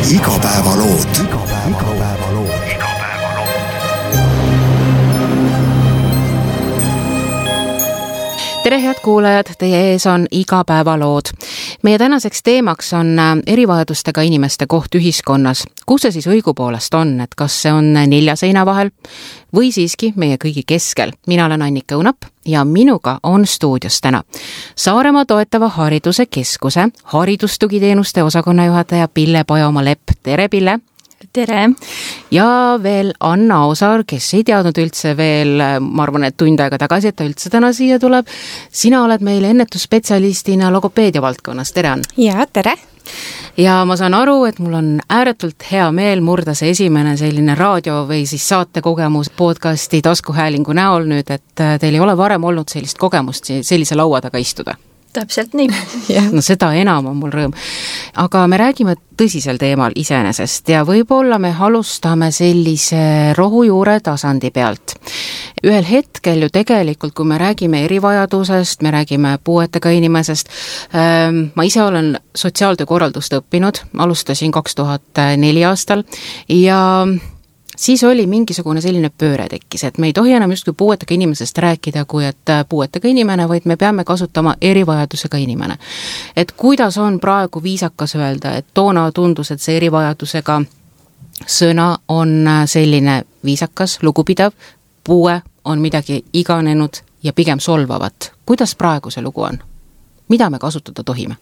Igapäevalood. Tere head kuulajad, teie ees on Igapäevalood. Meie tänaseks teemaks on erivajadustega inimeste koht ühiskonnas. Kus see siis õigupoolest on, et kas see on 4 seina vahel või siiski meie kõigi keskel? Mina olen Annika Õunap ja minuga on stuudios täna Saaremaa toetava hariduse keskuse haridustugiteenuste osakonna juhataja Pille Pajamaa-Lepp. Tere, Pille! Tere! Ja veel Anna Osaar, kes ei teadnud üldse veel, ma arvan, et tund aega tagasi, et ta üldse täna siia tuleb. Sina oled meil ennetusspetsialistina logopeedia valdkonnas. Tere, Ann! Ja, tere! Ja ma saan aru, et mul on ääretult hea meel murda see esimene selline raadio või siis saatekogemus podcasti taskuhäälingu näol nüüd, et teil ei ole varem olnud sellist kogemust sellise laua taga istuda. Täpselt nii. No seda enam on mul rõõm. Aga me räägime tõsisel teemal iseenesest ja võib-olla me alustame sellise rohujuure tasandi pealt. Ühel hetkel ju tegelikult, kui me räägime erivajadusest, me räägime puuetega inimesest, ma ise olen sotsiaaltöökorraldust õppinud, alustasin 2004 aastal ja siis oli mingisugune selline pööre tekkis, et me ei tohi enam justkui puuetega inimesest rääkida, kui et puuetega inimene, vaid me peame kasutama erivajadusega inimene. Et kuidas on praegu viisakas öelda, et toona tundus, et see erivajadusega sõna on selline viisakas, lugupidav, puue on midagi iganenud ja pigem solvavat. Kuidas praegu see lugu on? Mida me kasutada tohime?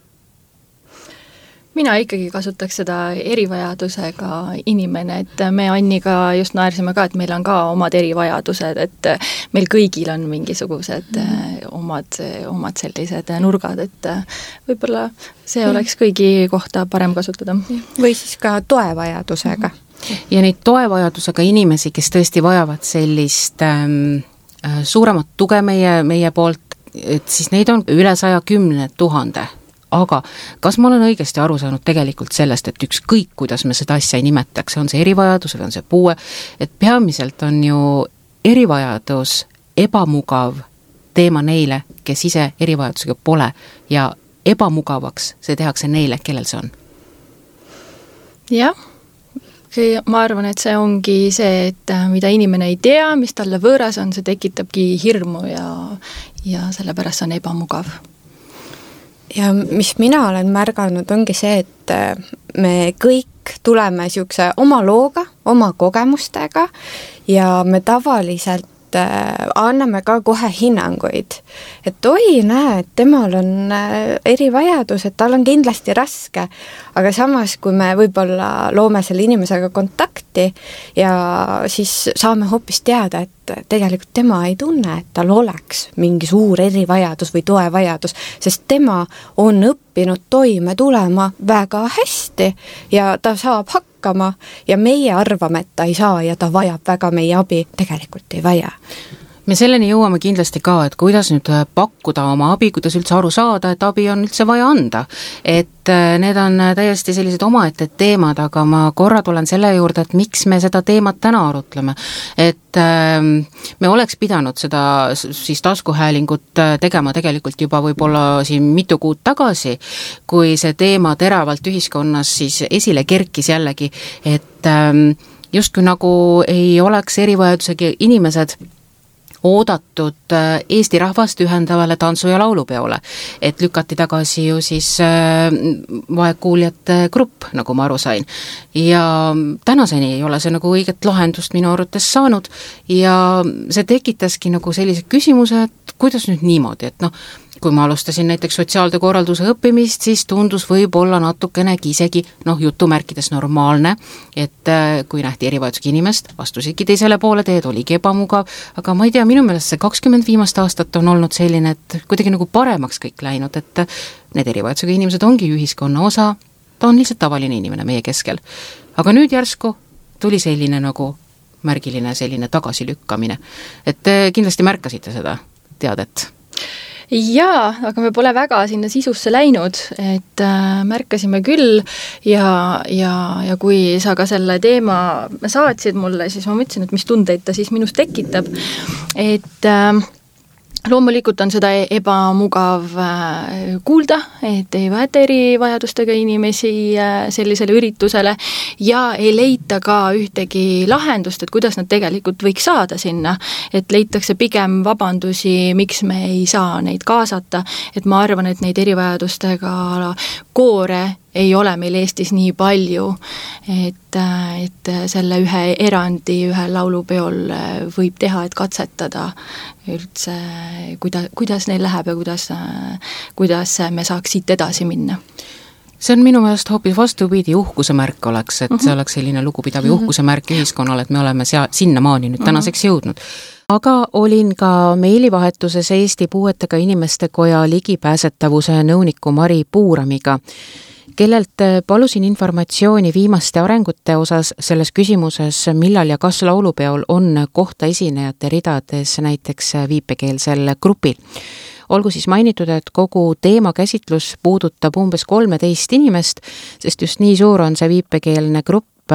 Mina ikkagi kasutaks seda erivajadusega inimene, et me Anniga just naersime ka, et meil on ka omad erivajadused, et meil kõigil on mingisugused omad sellised nurgad, et võib-olla see oleks kõigi kohta parem kasutada. Või siis ka toevajadusega. Ja neid toevajadusega inimesi, kes tõesti vajavad sellist suuremat tuge meie poolt, et siis neid on üle 110 000. Aga kas ma olen õigesti aru saanud tegelikult sellest, et ükskõik, kuidas me seda asja ei nimetaks, on see erivajadus või on see puue, et peamiselt on ju erivajadus ebamugav teema neile, kes ise erivajadusega pole ja ebamugavaks see tehakse neile, kellel see on? Jah, ma arvan, et see ongi see, et mida inimene ei tea, mis talle võõras on, see tekitabki hirmu ja sellepärast see on ebamugav. Ja mis mina olen märganud, ongi see, et me kõik tuleme niisuguse oma looga, oma kogemustega ja me tavaliselt anname ka kohe hinnanguid. Et oi, näe, et temal on erivajadus, et tal on kindlasti raske, aga samas, kui me võib-olla loome selle inimesega kontakti ja siis saame hoopis teada, et tegelikult tema ei tunne, et tal oleks mingi suur erivajadus või toevajadus, sest tema on õppinud toime tulema väga hästi ja ta saab hakkama ja meie arvame, et ta ei saa ja ta vajab väga meie abi, tegelikult ei vaja. Me selleni jõuame kindlasti ka, et kuidas nüüd pakkuda oma abi, kuidas üldse aru saada, et abi on üldse vaja anda. Et need on täiesti sellised omaette teemad, aga ma korra tulen selle juurde, et miks me seda teemat täna arutleme. Et me oleks pidanud seda siis taskuhäälingut tegema tegelikult juba võib-olla siin mitu kuud tagasi, kui see teema teravalt ühiskonnas siis esile kerkis jällegi, et justkui nagu ei oleks erivajadusega inimesed oodatud Eesti rahvast ühendavale tantsu- ja laulupeole, et lükati tagasi ju siis vaegkuuljate grupp, nagu ma aru sain. Ja tänaseni ei ole see nagu õiget lahendust minu arvates saanud ja see tekitaski nagu sellise küsimuse, et kuidas nüüd niimoodi, et kui ma alustasin näiteks sotsiaaltöökorralduse õppimist, siis tundus võib-olla natukenegi isegi, jutumärkides normaalne, et kui nähti erivajadusega inimest, vastusidki teisele poole teed, oligi ebamugav, aga ma ei tea, minu meelest see 20 viimast aastat on olnud selline, et kuidagi nagu paremaks kõik läinud, et need erivajadusega inimesed ongi ühiskonna osa, ta on lihtsalt tavaline inimene meie keskel. Aga nüüd järsku tuli selline nagu märgiline selline tagasilükkamine, et kindlasti märkasite seda teadet. Jaa, aga me pole väga sinna sisusse läinud, et märkasime küll ja kui sa ka selle teema saatsid mulle, siis ma mõtlesin, et mis tundeid ta siis minus tekitab, et loomulikult on seda ebamugav kuulda, et ei võeta erivajadustega inimesi sellisele üritusele ja ei leita ka ühtegi lahendust, et kuidas nad tegelikult võiks saada sinna, et leitakse pigem vabandusi, miks me ei saa neid kaasata, et ma arvan, et neid erivajadustega koore ei ole meil Eestis nii palju, et selle ühe erandi ühel laulupeol võib teha, et katsetada üldse, kuidas neil läheb ja kuidas me saaks siit edasi minna. See on minu meelest hoopis vastupidi, uhkuse märk oleks, et see oleks selline lugupidav uhkuse märk ühiskonnale, et me oleme sinnamaani nüüd tänaseks jõudnud. Aga olin ka meilivahetuses Eesti Puuetega Inimeste Koja ligipääsetavuse nõuniku Mari Puuramiga, kellelt palusin informatsiooni viimaste arengute osas selles küsimuses, millal ja kas laulupeol on kohta esinejate ridades näiteks viipekeelsel grupil. Olgu siis mainitud, et kogu teemakäsitlus puudutab umbes 13 inimest, sest just nii suur on see viipekeelne grupp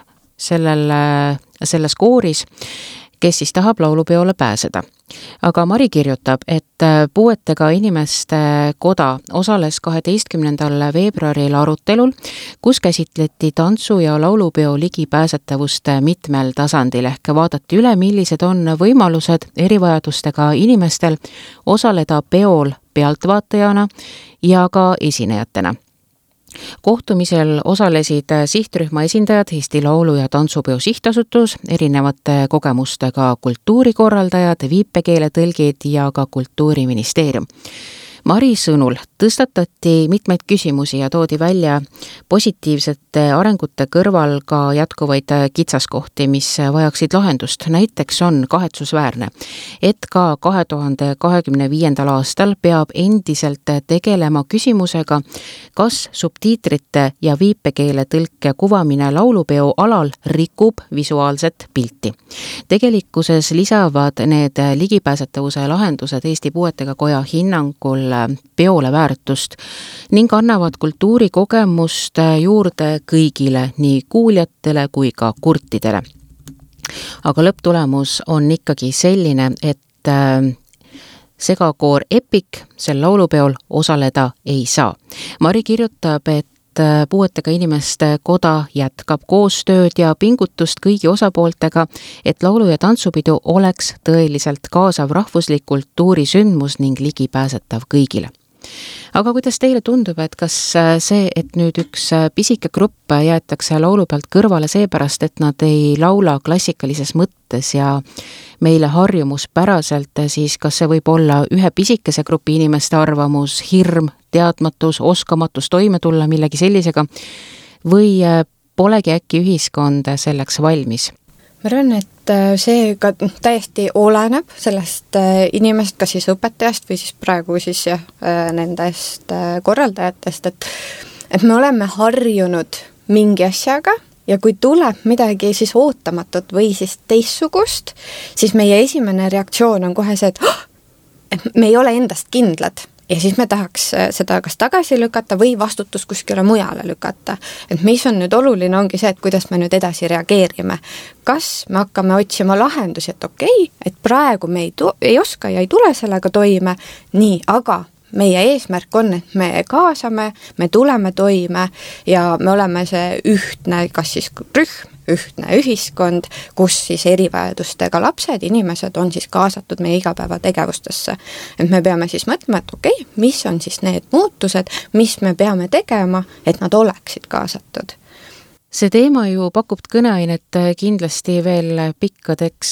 selles kooris, kes siis tahab laulupeole pääseda. Aga Mari kirjutab, et Puuetega Inimeste Koda osales 12. veebruaril arutelul, kus käsitleti tantsu- ja laulupeo ligipääsetavust mitmel tasandil ehk vaadati üle, millised on võimalused erivajadustega inimestel osaleda peol pealtvaatajana ja ka esinejatena. Kohtumisel osalesid sihtrühma esindajad, Eesti Laulu- ja Tantsupeo Sihtasutus, erinevate kogemustega kultuurikorraldajad, viipekeeletõlgid ja ka Kultuuriministeerium. Mari sõnul tõstatati mitmeid küsimusi ja toodi välja positiivsete arengute kõrval ka jätkuvaid kitsaskohti, mis vajaksid lahendust. Näiteks on kahetsusväärne, et ka 2025. aastal peab endiselt tegelema küsimusega, kas subtiitrite ja viipekeeletõlke kuvamine laulupeo alal rikub visuaalset pilti. Tegelikkuses lisavad need ligipääsetavuse lahendused Eesti Puuetega Koja hinnangul peole väärtust ning annavad kultuurikogemust juurde kõigile, nii kuuljatele kui ka kurtidele. Aga lõpptulemus on ikkagi selline, et segakoor Epic sel laulupeol osaleda ei saa. Mari kirjutab, et Puuetega Inimeste Koda jätkab koostööd ja pingutust kõigi osapooltega, et laulu- ja tantsupidu oleks tõeliselt kaasav rahvuslik kultuurisündmus ning ligipääsetav kõigile. Aga kuidas teile tundub, et kas see, et nüüd üks pisike grupp jäetakse laulu pealt kõrvale seepärast, et nad ei laula klassikalises mõttes ja meile harjumuspäraselt, siis kas see võib olla ühe pisikese grupi inimeste arvamus, hirm, teadmatus, oskamatus toime tulla millegi sellisega või polegi äkki ühiskond selleks valmis? Ma arvan, et see ka täiesti oleneb sellest inimest, kas siis õpetajast või siis praegu siis nendest korraldajatest, et me oleme harjunud mingi asjaga ja kui tuleb midagi siis ootamatut või siis teistsugust, siis meie esimene reaktsioon on kohe see, et me ei ole endast kindlad. Ja siis me tahaks seda kas tagasi lükata või vastutus kuskile mujale lükata. Et mis on nüüd oluline, ongi see, et kuidas me nüüd edasi reageerime. Kas me hakkame otsima lahendusi, et okei, et praegu me ei oska ja ei tule sellega toime, nii, aga meie eesmärk on, et me kaasame, me tuleme toime ja me oleme see ühtne, kas siis rühm, ühtne ühiskond, kus siis erivajadustega lapsed, inimesed on siis kaasatud meie igapäevategevustesse. Et me peame siis mõtlema, et okei, mis on siis need muutused, mis me peame tegema, et nad oleksid kaasatud. See teema ju pakub kõneainet kindlasti veel pikkadeks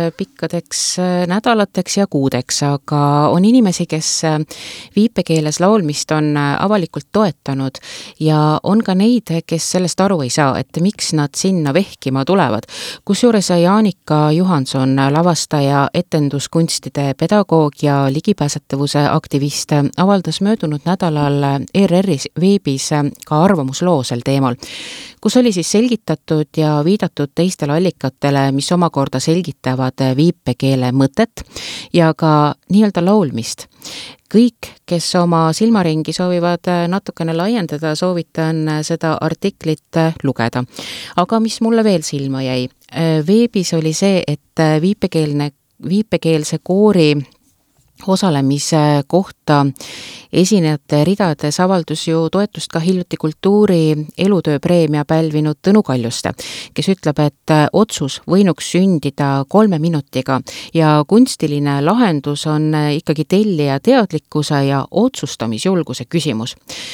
nädalateks ja kuudeks, aga on inimesi, kes viipekeeles laulmist on avalikult toetanud ja on ka neid, kes sellest aru ei saa, et miks nad sinna vehkima tulevad. Kusjuures Jaanika Johanson, lavastaja, etenduskunstide pedagoog ja ligipääsetavuse aktivist, avaldas möödunud nädalal ERR-is veebis ka arvamusloo sel teemal, kus oli siis selgitatud ja viidatud teistele allikatele, mis omakorda selgitavad viipekeele mõtet ja ka nii-öelda laulmist. Kõik, kes oma silmaringi soovivad natukene laiendada, soovitan seda artiklit lugeda. Aga mis mulle veel silma jäi? Veebis oli see, et viipekeelse koori osalemise kohta esinejate ridades avaldus ju toetust ka hiljuti kultuuri elutööpreemia pälvinud Tõnu Kaljuste, kes ütleb, et otsus võinuks sündida 3 minutiga ja kunstiline lahendus on ikkagi tellija teadlikkuse ja otsustamisjulguse küsimus.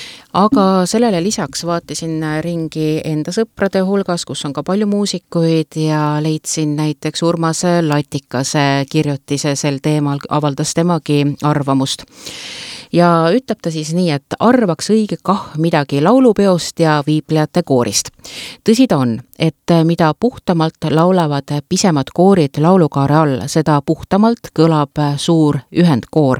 Aga sellele lisaks vaatasin ringi enda sõprade hulgas, kus on ka palju muusikuid ja leidsin näiteks Urmas Latikase kirjutise sel teemal, avaldas temagi arvamust. Ja ütleb ta siis nii, et arvaks õige kah midagi laulupeost ja viiplejate koorist. Tõsi ta on, et mida puhtamalt laulavad pisemad koorid laulukaare all, seda puhtamalt kõlab suur ühendkoor.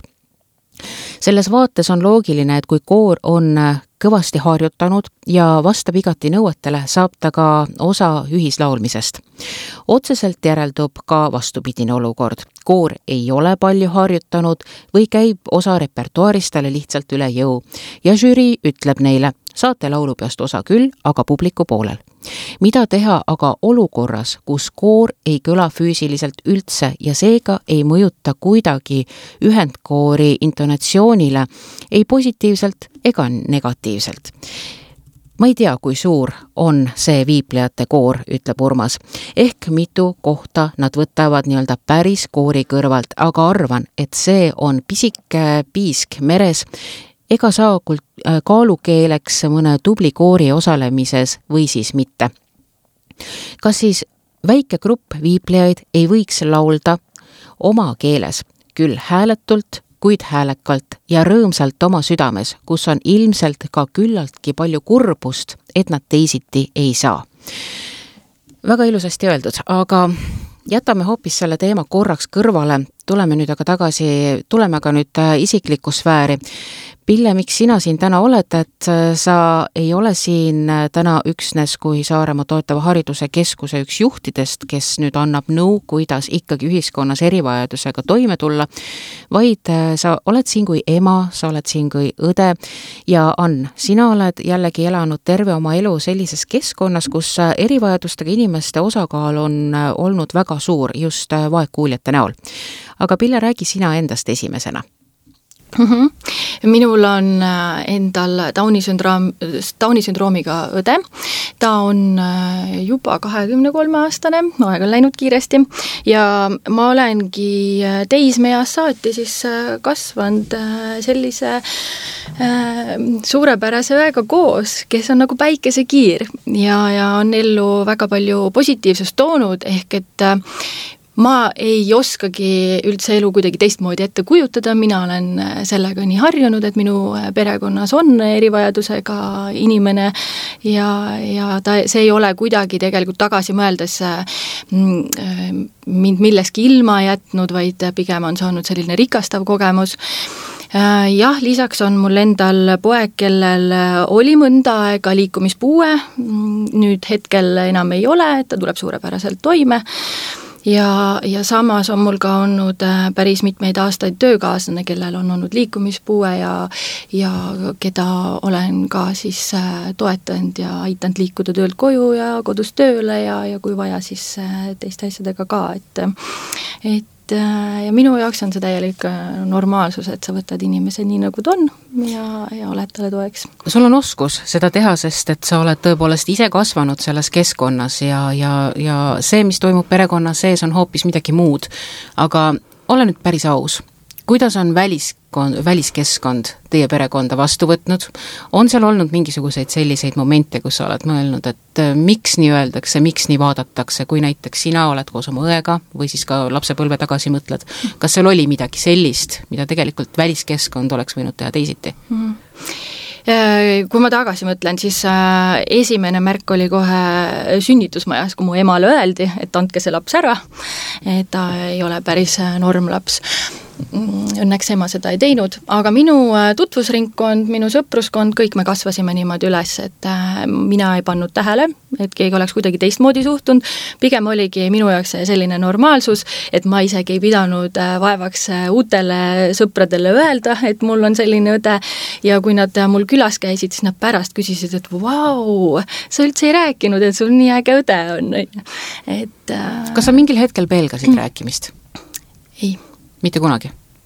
Selles vaates on loogiline, et kui koor on kõvasti harjutanud ja vastab igati nõuetele, saab ta ka osa ühislaulmisest. Otseselt järeldub ka vastupidine olukord. Koor ei ole palju harjutanud või käib osa repertuaarist talle lihtsalt üle jõu ja žürii ütleb neile, saate laulupeost osa küll, aga publiku poolel. Mida teha aga olukorras, kus koor ei kõla füüsiliselt üldse ja seega ei mõjuta kuidagi ühendkoori intonatsioonile ei positiivselt ega negatiivselt? Ma ei tea, kui suur on see viiplejate koor, ütleb Urmas. Ehk mitu kohta nad võtavad nii-öelda päris koori kõrvalt, aga arvan, et see on pisike piisk meres ega saa kaalukeeleks mõne tubli koori osalemises või siis mitte. Kas siis väike grupp viiplejaid ei võiks laulda oma keeles, küll hääletult, kuid häälekalt ja rõõmsalt oma südames, kus on ilmselt ka küllaltki palju kurbust, et nad teisiti ei saa. Väga ilusasti öeldud, aga jätame hoopis selle teema korraks kõrvale, tuleme aga nüüd isiklikku sfääri. Pille, miks sina siin täna oled, et sa ei ole siin täna üksnes kui Saaremaa toetava hariduse keskuse üks juhtidest, kes nüüd annab nõu, kuidas ikkagi ühiskonnas erivajadusega toime tulla, vaid sa oled siin kui ema, sa oled siin kui õde ja Ann, sina oled jällegi elanud terve oma elu sellises keskkonnas, kus erivajadustega inimeste osakaal on olnud väga suur just vaegkuuljate näol. Aga Pille, räägi sina endast esimesena. Minul on endal Downi sündroomiga õde. Ta on juba 23-aastane, aeg on läinud kiiresti ja ma olengi teismeeas saati siis kasvanud sellise suurepärase väega koos, kes on nagu päikesekiir ja on ellu väga palju positiivsust toonud, ehk et ma ei oskagi üldse elu kuidagi teistmoodi ette kujutada, mina olen sellega nii harjunud, et minu perekonnas on erivajadusega inimene ja see ei ole kuidagi tegelikult tagasi mõeldes mind millestki ilma jätnud, vaid pigem on saanud selline rikastav kogemus. Jah, lisaks on mul endal poeg, kellel oli mõnda aega liikumispuue, nüüd hetkel enam ei ole, ta tuleb suurepäraselt toime. Ja samas on mul ka olnud päris mitmeid aastaid töökaaslane, kellel on olnud liikumispuue ja keda olen ka siis toetanud ja aitanud liikuda töölt koju ja kodus tööle ja kui vaja, siis teiste asjadega ka, et ja minu jaoks on see täielik normaalsus, et sa võtad inimese nii nagu ta on ja oled talle toeks. Sul on oskus seda teha, sest et sa oled tõepoolest ise kasvanud selles keskkonnas ja see, mis toimub perekonna sees, on hoopis midagi muud. Aga ole nüüd päris aus. Kuidas on väliskeskkond teie perekonda vastu võtnud? On seal olnud mingisuguseid selliseid momente, kus sa oled mõelnud, et miks nii öeldakse, miks nii vaadatakse, kui näiteks sina oled koos oma õega või siis ka lapsepõlve tagasi mõtled? Kas seal oli midagi sellist, mida tegelikult väliskeskkond oleks võinud teha teisiti? Kui ma tagasi mõtlen, siis esimene märk oli kohe sünnitusmajas, kui mu emale öeldi, et andke see laps ära, et ta ei ole päris normlaps. Õnneks ema seda ei teinud, aga minu tutvusringkond, minu sõpruskond, kõik me kasvasime niimoodi üles, et mina ei pannud tähele, et keegi oleks kuidagi teistmoodi suhtunud, pigem oligi minu jaoks selline normaalsus, et ma isegi ei pidanud vaevaks uutele sõpradele öelda, et mul on selline õde ja kui nad mul külas käisid, siis nad pärast küsisid, et vau, sa üldse ei rääkinud, et sul nii äge õde on. Kas sa mingil hetkel pelgasid rääkimist? Ei. Mitte kunagi?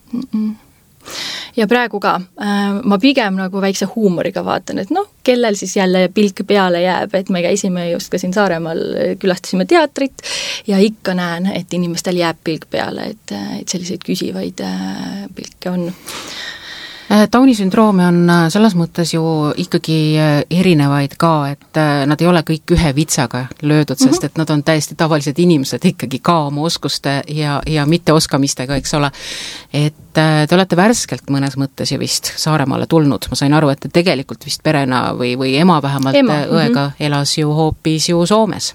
Ja praegu ka, ma pigem nagu väikse huumoriga vaatan, et kellel siis jälle pilk peale jääb, et me käisime just ka siin Saaremaal, külastasime teatrit ja ikka näen, et inimestel jääb pilk peale, et selliseid küsivaid pilke on. Downi sündroome on selles mõttes ju ikkagi erinevaid ka, et nad ei ole kõik ühe vitsaga löödud, sest et nad on täiesti tavalised inimesed ikkagi ka oma oskuste ja mitteoskamistega, eks ole. Et te olete värskelt mõnes mõttes ju vist Saaremaale tulnud, ma sain aru, et te tegelikult vist perena või ema vähemalt õega elas ju hoopis ju Soomes.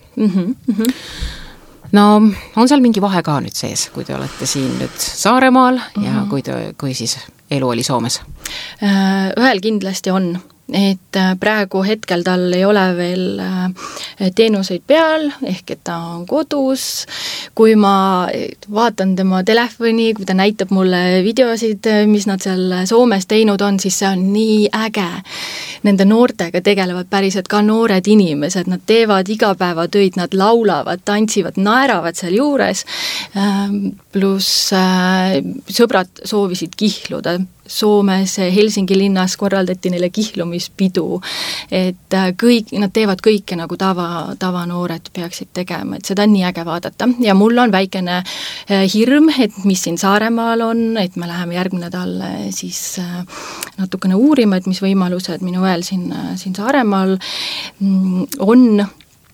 No on seal mingi vahe ka nüüd sees, kui te olete siin nüüd Saaremaal ja kui siis elu oli Soomes? Ühel kindlasti on, et praegu hetkel tal ei ole veel teenuseid peal, ehk et ta on kodus. Kui ma vaatan tema telefoni, kui ta näitab mulle videosid, mis nad seal Soomes teinud on, siis see on nii äge. Nende noortega tegelevad päriselt ka noored inimesed, nad teevad igapäevatöid, nad laulavad, tantsivad, naeravad seal juures, pluss sõbrad soovisid kihluda. Soomes, Helsingi linnas korraldati neile kihlumispidu, et nad teevad kõike nagu tavanoored peaksid tegema, et seda on nii äge vaadata. Ja mul on väikene hirm, et mis siin Saaremaal on, et me läheme järgmine nädal siis natukene uurima, et mis võimalused minu õel siin Saaremaal on,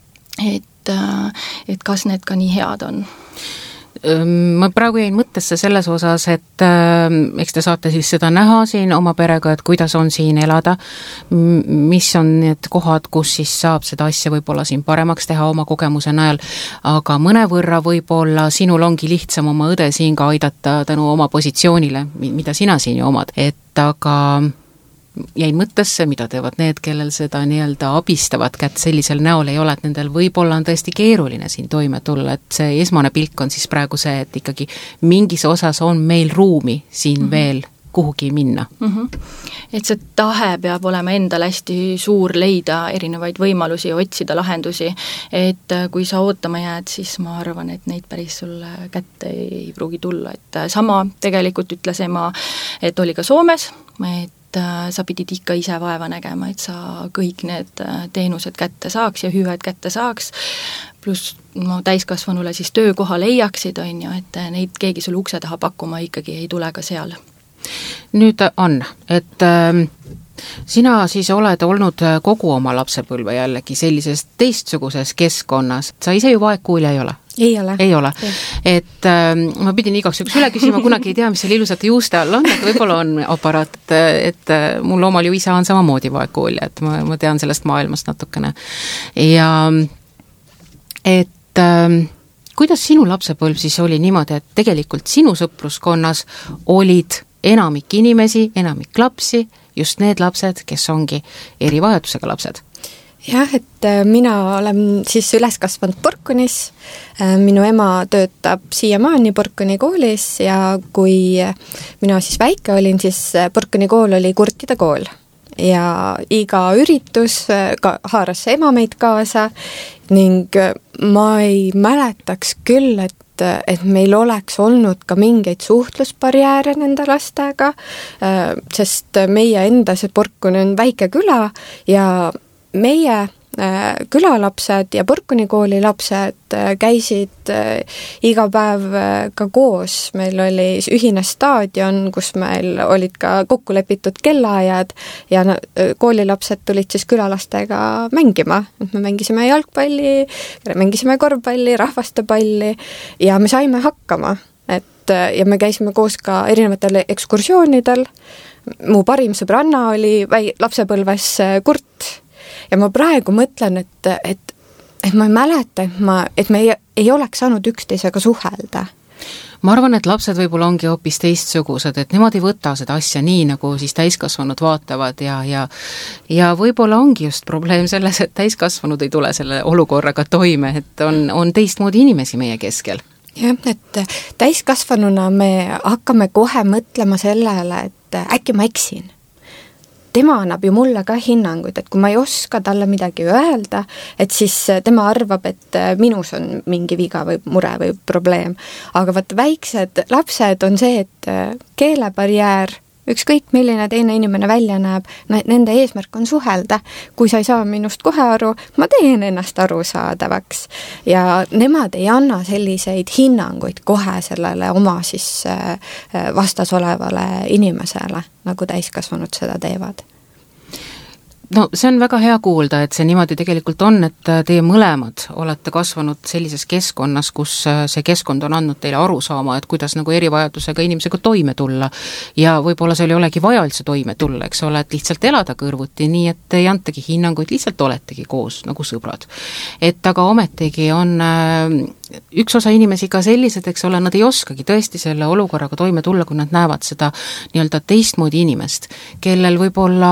et kas need ka nii head on. Ma praegu jäin mõttesse selles osas, et eks te saate siis seda näha siin oma perega, et kuidas on siin elada, mis on need kohad, kus siis saab seda asja võib-olla siin paremaks teha oma kogemuse najal, aga mõnevõrra võib-olla sinul ongi lihtsam oma õde siin ka aidata tänu oma positsioonile, mida sina siin ju omad, et aga jäin mõttesse, mida teevad need, kellel seda nii-öelda abistavat kätt sellisel näol ei ole, et nendel võib-olla on tõesti keeruline siin toime tulla, et see esmane pilk on siis praegu see, et ikkagi mingis osas on meil ruumi siin veel kuhugi minna. Et see tahe peab olema endal hästi suur leida erinevaid võimalusi ja otsida lahendusi, et kui sa ootama jääd, siis ma arvan, et neid päris sulle kätte ei pruugi tulla, et sama tegelikult ütles ema, et oli ka Soomes, et sa pidid ikka ise vaeva nägema, et sa kõik need teenused kätte saaks ja hüved kätte saaks, pluss täiskasvanule siis töökoha leiaksid, on ju, et neid keegi sul ukse taha pakkuma ikkagi ei tule ka seal. Nüüd on, et sina siis oled olnud kogu oma lapsepõlve jällegi sellises teistsuguses keskkonnas. Sa ise ju vaegkuulja ei ole? Ei ole. Et ma pidin igaks üks üle küsima, kunagi ei tea, mis seal ilusate juuste all on, et võib-olla on aparaat, et mul omal ju isa on samamoodi vaegkuulja, et ma tean sellest maailmast natukene. Ja et kuidas sinu lapsepõlv siis oli niimoodi, et tegelikult sinu sõpruskonnas olid enamik inimesi, enamik lapsi, just need lapsed, kes ongi erivajadusega lapsed? Jah, et mina olen siis üles kasvanud Porkunis, minu ema töötab siiamaani Porkuni koolis ja kui mina siis väike olin, siis Porkuni kool oli kurtide kool ja iga üritus haaras ema meid kaasa ning ma ei mäletaks küll, et meil oleks olnud ka mingeid suhtlusbarjääre nende lastega, sest meie enda see Porkuni on väike küla ja meie külalapsed ja Porkuni kooli lapsed käisid iga päev ka koos. Meil oli ühine staadion, kus meil olid ka kokkulepitud kellaajad ja koolilapsed tulid siis külalastega mängima. Me mängisime jalgpalli, mängisime korvpalli, rahvastepalli ja me saime hakkama. Ja me käisime koos ka erinevatel ekskursioonidel. Mu parim sõbranna oli lapsepõlves Kurt. Ja ma praegu mõtlen, et ma ei mäleta, et me ei oleks saanud üksteisega suhelda. Ma arvan, et lapsed võib-olla ongi hoopis teistsugused, et nemad ei võta seda asja nii, nagu siis täiskasvanud vaatavad ja võib-olla ongi just probleem selles, et täiskasvanud ei tule selle olukorraga toime, et on teistmoodi inimesi meie keskel. Jah, et täiskasvanuna me hakkame kohe mõtlema sellele, et äkki ma eksin. tema annab ju mulle ka hinnanguid, et kui ma ei oska talle midagi öelda, et siis tema arvab, et minus on mingi viga või mure või probleem. Aga vaata, väiksed lapsed on see, et keelebarjäär, ükskõik milline teine inimene välja näeb, nende eesmärk on suhelda. Kui sa ei saa minust kohe aru, ma teen ennast arusaadavaks. Ja nemad ei anna selliseid hinnanguid kohe sellele oma siis vastas olevale inimesele, nagu täiskasvanud seda teevad. No see on väga hea kuulda, et see niimoodi tegelikult on, et teie mõlemad olete kasvanud sellises keskkonnas, kus see keskkond on andnud teile aru saama, et kuidas nagu erivajadusega inimesega toime tulla ja võib-olla seal ei olegi vaja üldse toime tulla, eks ole, et lihtsalt elada kõrvuti, nii et ei antagi hinnanguid, lihtsalt oletegi koos nagu sõbrad. Et aga ometigi on üks osa inimesi ka sellised, eks ole, nad ei oskagi tõesti selle olukorraga toime tulla, kui nad näevad seda nii-öelda teistmoodi inimest, kellel võib-olla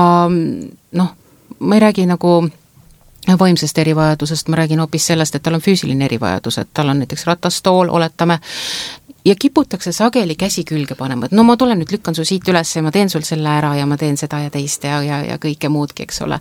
ma ei räägi nagu vaimsest erivajadusest, ma räägin hoopis sellest, et tal on füüsiline erivajadus, et tal on näiteks ratastool, oletame, ja kiputakse sageli käsi külge panema, et no ma tulen nüüd, lükkan su siit üles ja ma teen sul selle ära ja ma teen seda ja teist ja kõike muudki, eks ole.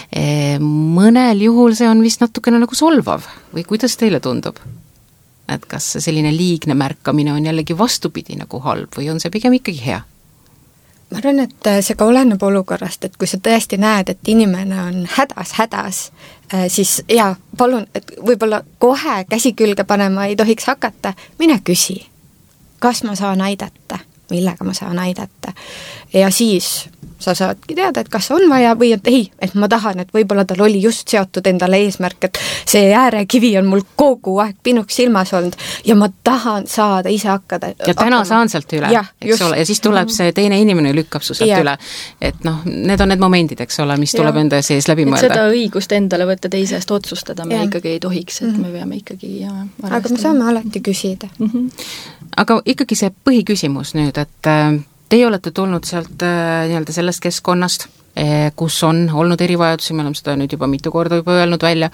Mõnel juhul see on vist natukene nagu solvav või kuidas teile tundub? Et kas selline liigne märkamine on jällegi vastupidi nagu halb või on see pigem ikkagi hea? Ma arvan, et see ka oleneb olukorrast, et kui sa tõesti näed, et inimene on hädas, siis palun, et võib-olla kohe käsi külge panema ei tohiks hakata, mine küsi, kas ma saan aidata, millega ma saan aidata. Ja siis sa saadki teada, et kas on vaja või et ei, et ma tahan, et võib-olla tal oli just seotud endale eesmärk, et see äärekivi on mul kogu aeg pinuks silmas olnud ja ma tahan saada ise hakkada. Ja täna saan sealt üle, eks ole, ja siis tuleb see teine inimene ja lükkab su sealt üle. Et need on need momendid, eks ole, mis tuleb enda sees läbi mõelda. Seda õigust endale võtta teisest otsustada me ikkagi ei tohiks, et me peame ikkagi arvestama. Aga me saame alati küsida. Aga ikkagi see põhiküsimus nüüd, et teie olete tulnud sealt nii-öelda sellest keskkonnast, kus on olnud erivajadused, me oleme seda nüüd juba mitu korda juba öelnud välja,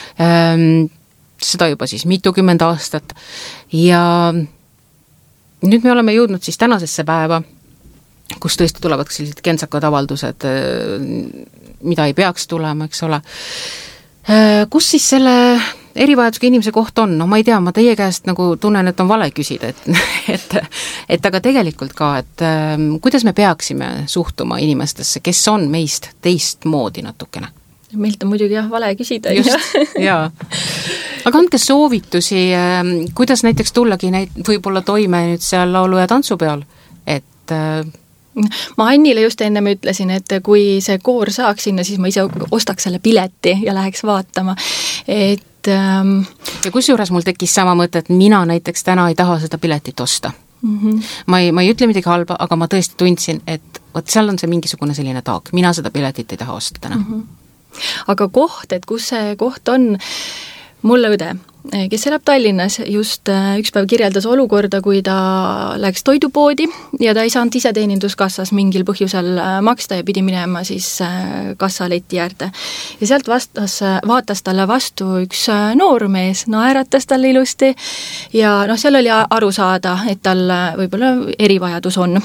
seda juba siis mitukümmend aastat ja nüüd me oleme jõudnud siis tänasesse päeva, kus tõesti tulevad sellised kentsakad avaldused, mida ei peaks tulema, eks ole. Kus siis selle erivajadusega inimese koht on? No ma ei tea, ma teie käest nagu tunnen, et on vale küsida, et aga tegelikult ka, et kuidas me peaksime suhtuma inimestesse, kes on meist teistmoodi natukene? Meilt on muidugi vale küsida. Just, jaa. Aga andke soovitusi, kuidas näiteks tullagi võib-olla toime nüüd seal laulu- ja tantsupeal, et ma Annile just ennem ütlesin, et kui see koor saaks sinna, siis ma ise ostaks selle pileti ja läheks vaatama, et ja kusjuures mul tekkis sama mõte, et mina näiteks täna ei taha seda piletit osta. Ma ei ütle midagi halba, aga ma tõesti tundsin, et seal on see mingisugune selline taak, mina seda piletit ei taha osta täna. Aga koht, et kus see koht on, mulle õde, kes elab Tallinnas, just üks päev kirjeldas olukorda, kui ta läks toidupoodi ja ta ei saanud ise teeninduskassas mingil põhjusel maksta ja pidi minema siis kassaleti äärde. Ja sealt vaatas talle vastu üks noormees, naeratas talle ilusti ja seal oli aru saada, et tal võib-olla erivajadus on.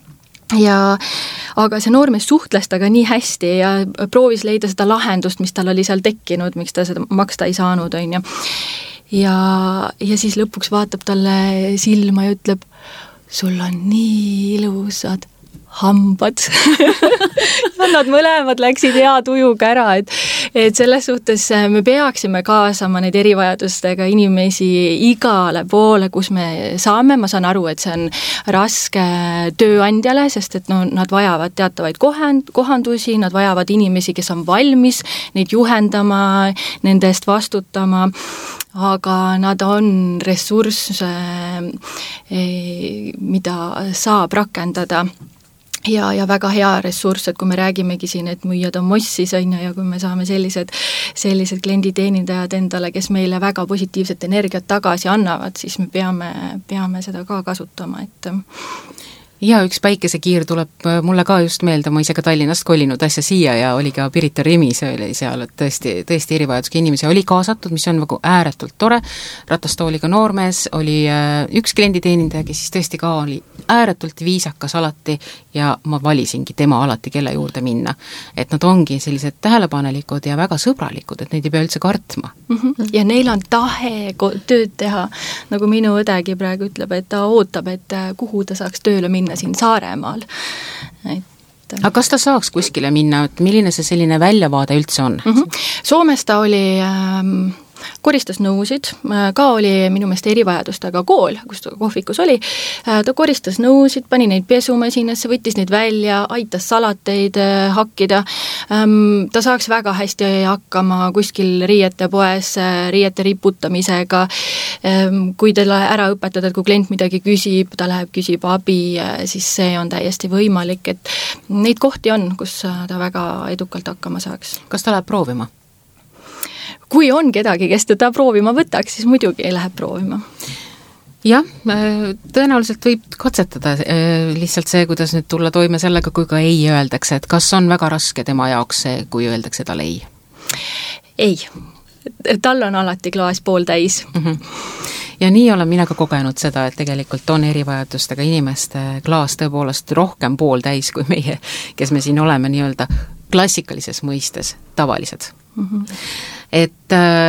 Aga see noormees suhtles taga nii hästi ja proovis leida seda lahendust, mis tal oli seal tekkinud, miks ta seda maksta ei saanud, on ju. Ja siis lõpuks vaatab talle silma ja ütleb, sul on nii ilusad hambad. Nad mõlemad läksid hea tujuga ära, et selles suhtes me peaksime kaasama neid erivajadustega inimesi igale poole, kus me saame. Ma saan aru, et see on raske tööandjale, sest et nad vajavad teatavaid kohandusi, nad vajavad inimesi, kes on valmis neid juhendama, nende eest vastutama, aga nad on ressurss, mida saab rakendada. Ja väga hea ressurss, et kui me räägimegi siin, et müüjad on mossis, ja kui me saame sellised klienditeenindajad endale, kes meile väga positiivset energiat tagasi annavad, siis me peame seda ka kasutama, et Ja üks päikesekiir tuleb mulle ka just meelde, ma ise ka Tallinnast kolinud asja siia ja oli ka Pirita Rimi, see oli seal, et tõesti erivajadusega inimesi oli kaasatud, mis on nagu ääretult tore, ratastooliga noormees, oli üks klienditeenindaja, kes siis tõesti ka oli ääretult viisakas alati ja ma valisingi tema alati, kelle juurde minna. Et nad ongi sellised tähelepanelikud ja väga sõbralikud, et neid ei pea üldse kartma. Ja neil on tahe tööd teha, nagu minu õdegi praegu ütleb, et ta ootab, et kuhu ta saaks tööle minna siin Saaremaal. Aga kas ta saaks kuskile minna, et milline see selline väljavaade üldse on? Soomes ta oli koristas nõusid, ka oli minu meelest erivajadustega kool, kus ta kohvikus oli, ta koristas nõusid, pani neid pesumasinasse, võttis neid välja, aitas salateid hakkida, ta saaks väga hästi hakkama kuskil riiete poes, riiete riputamisega, kui talle ära õpetada, et kui klient midagi küsib, ta läheb, küsib abi, siis see on täiesti võimalik, et neid kohti on, kus ta väga edukalt hakkama saaks. Kas ta läheb proovima? Kui on kedagi, kes teda proovima võtaks, siis muidugi läheb proovima. Jah, tõenäoliselt võib katsetada lihtsalt see, kuidas nüüd tulla toime sellega, kui ka ei öeldakse, et kas on väga raske tema jaoks see, kui öeldakse talle ei? Ei, tal on alati klaas pooltäis. Ja nii olen mina ka kogenud seda, et tegelikult on erivajadustega inimeste klaas tõepoolest rohkem pooltäis kui meie, kes me siin oleme nii-öelda klassikalises mõistes tavalised. Et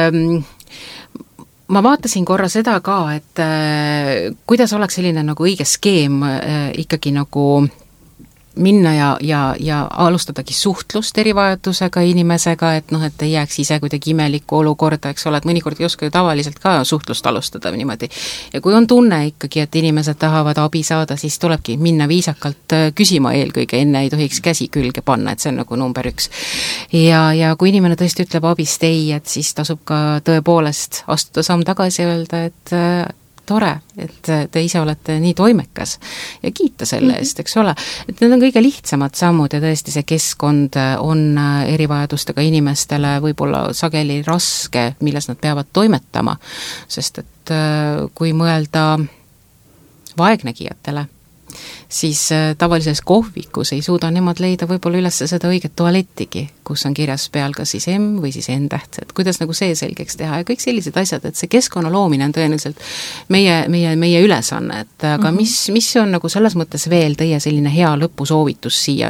ma vaatasin korra seda ka, et kuidas oleks selline nagu õige skeem ikkagi nagu minna ja alustadagi suhtlust erivajadusega inimesega, et noh, et ei jääks ise kuidagi imelikku olukorda, eks ole, et mõnikord ei oska ju tavaliselt ka suhtlust alustada niimoodi. Ja kui on tunne ikkagi, et inimesed tahavad abi saada, siis tulebki minna viisakalt küsima eelkõige, enne ei tohiks käsi külge panna, et see on nagu number 1. Ja kui inimene tõesti ütleb abist ei, et siis tasub ka tõepoolest astuda samm tagasi ja öelda, et tore, et te ise olete nii toimekas ja kiita selle eest, eks ole. Et need on kõige lihtsamad sammud ja tõesti see keskkond on erivajadustega inimestele võib-olla sageli raske, milles nad peavad toimetama, sest et kui mõelda vaegnägijatele, siis tavalises kohvikus ei suuda nemad leida võib-olla üles seda õiget tualettigi, kus on kirjas peal ka siis M või siis N-täht, et kuidas nagu see selgeks teha ja kõik sellised asjad, et see keskkonna loomine on tõenäoliselt meie ülesanne, et aga mis on nagu selles mõttes veel teie selline hea lõpusoovitus siia,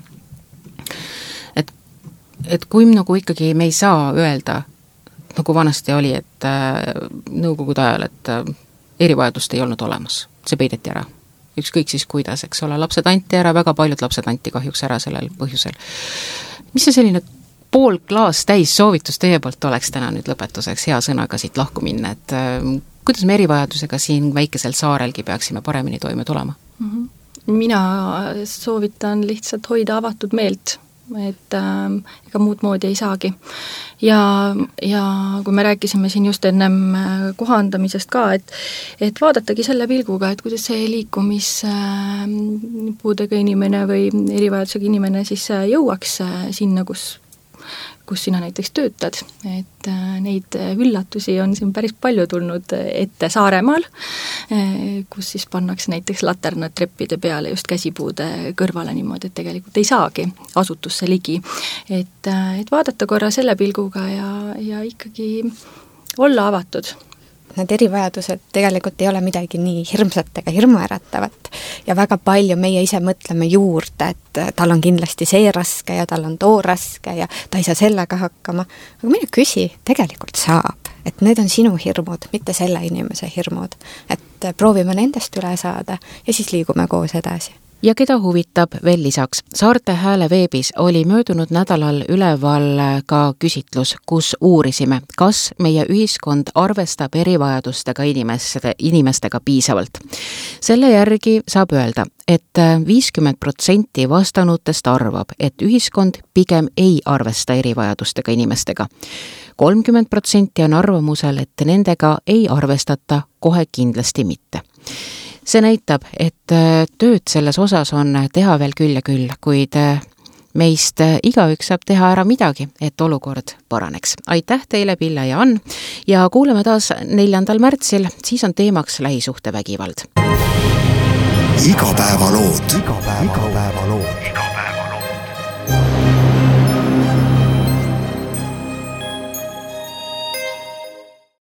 et kui nagu ikkagi me ei saa öelda, nagu vanasti oli, et nõukogude ajal, et erivajadust ei olnud olemas, see peideti ära. Ükskõik siis kuidas, eks ole, lapsed anti ära, väga paljud lapsed anti kahjuks ära sellel põhjusel. Mis see selline pool klaas täis soovitus teie poolt oleks täna nüüd lõpetuseks hea sõnaga siit lahku minna, et kuidas me erivajadusega siin väikesel saarelgi peaksime paremini toime tulema? Mina soovitan lihtsalt hoida avatud meelt, et ega muud moodi ei saagi. Ja kui me rääkisime siin just ennem kohandamisest ka, et vaadatagi selle pilguga, et kuidas see liikumispuudega inimene või erivajadusega inimene siis jõuaks sinna, kus sina näiteks töötad, et neid üllatusi on siin päris palju tulnud ette Saaremaal, kus siis pannakse näiteks laternad treppide peale just käsipuude kõrvale niimoodi, et tegelikult ei saagi asutusse ligi. Et vaadata korra selle pilguga ja ikkagi olla avatud. Need erivajadused tegelikult ei ole midagi nii hirmsat ega hirmuäratavat ja väga palju meie ise mõtleme juurde, et tal on kindlasti see raske ja tal on too raske ja ta ei saa sellega hakkama. Aga mine küsi, tegelikult saab, et need on sinu hirmud, mitte selle inimese hirmud. Et proovime nendest üle saada ja siis liigume koos edasi. Ja keda huvitab veel lisaks, Saarte Hääle veebis oli möödunud nädalal üleval ka küsitlus, kus uurisime, kas meie ühiskond arvestab erivajadustega inimestega piisavalt. Selle järgi saab öelda, et 50% vastanutest arvab, et ühiskond pigem ei arvesta erivajadustega inimestega. 30% on arvamusel, et nendega ei arvestata kohe kindlasti mitte. See näitab, et tööd selles osas on teha veel küll ja küll, kuid meist igaüks saab teha ära midagi, et olukord paraneks. Aitäh teile, Pille ja Ann, ja kuuleme taas 4. märtsil, siis on teemaks lähisuhtevägivald. igapäevalood.